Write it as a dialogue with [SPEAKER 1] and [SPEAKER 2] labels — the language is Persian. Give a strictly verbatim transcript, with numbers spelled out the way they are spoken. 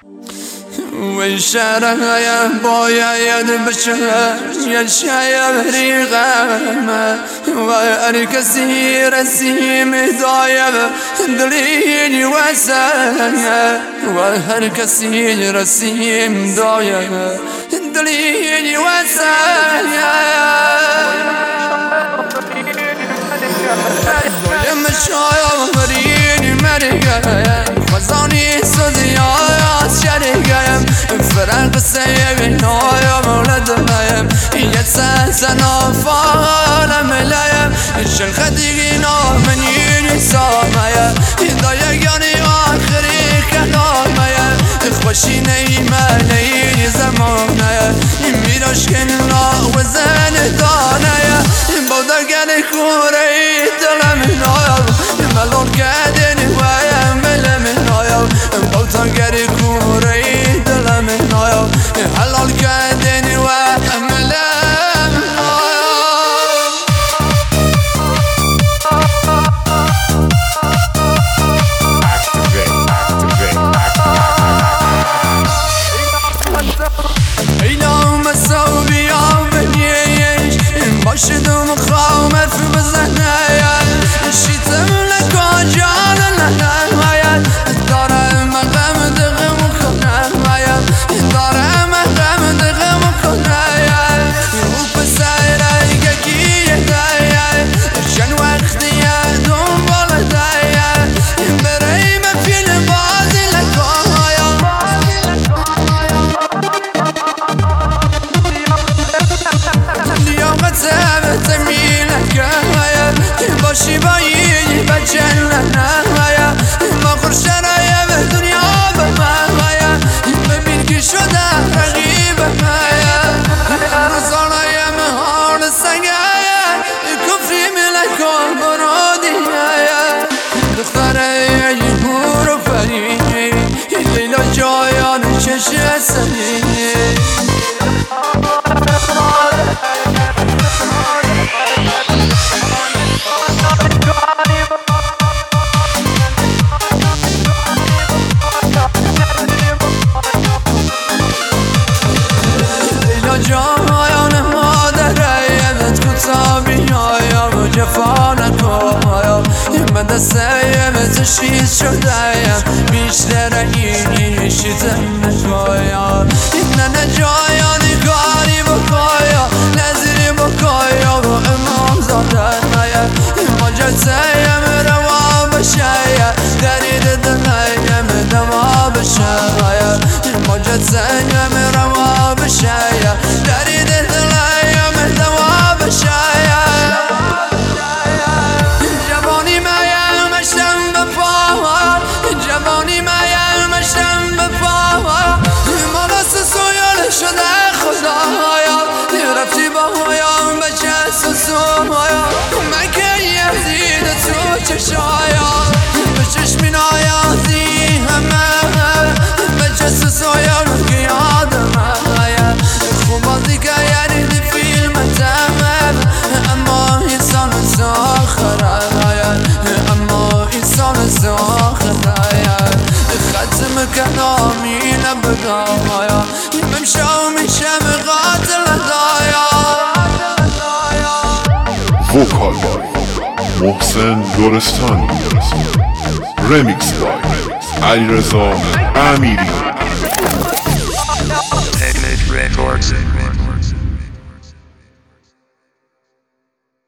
[SPEAKER 1] والشارع باید بشه یه شای ریغم و کسی رسیم دایم دلینی وسن و هر کسی رسیم دایم دلینی وسن بایم شایم مرینی مرگم خزانی سوزیای شرگم فرق سيب نايا مولد نايم يتساسنا فالم لايم الشل خديقنا منين سامايا ضايقني آخري كلامايا خوشي نيما نيني زمانايا ميراش كنا وزن دانايا بودر قالي كوري دلم نايا ملون قادني ويا ملم نايا بودر قالي كوري حلال كادني وأملام إلهم مساو بيوم بنيش باشدهم خاومة في بزنايا الشيطة ملك وجعل لنا المايا الدار مقام دغم وكنايا الدار باشی بایی بچلنا مایا ما خورشرای به دنیا به مایا ببین که شده رقیب مایا روزانای مهار سنگایا کفری ملکان برادی مایا دختره یهور و فری لیلا جایان چش سری جایان مادریم کتابی هایم جفا نکنم من دستیم تشخیص شدهیم بیشتر اینی شیطم نکایم نه نه جایانی کاری بکایم نظری بکایم و امام زادن مایم ماجتیم روا بشایم درید دلیم دوا بشایم ماجتیم روا بشایم درید دلیم دوا بشایم جوانی مایم مشتم بپاوا جوانی مایم مشتم بپاوا مالاس سویال شده خدایا رفتی با هایم بچه سوسومایا من که یزید تو چشایا به چشمین آیازی همه بچه سوسویا که یادم آیا خوب بازی که یعنی فیلم تمام اما انسان ساخر آیا اما انسان ساخر آیا ختم کلامی نبگم آیا بمشو میشم قاتل دایا
[SPEAKER 2] وکال بای محسن گورستانی، رمیکس بای علیرضا امیری.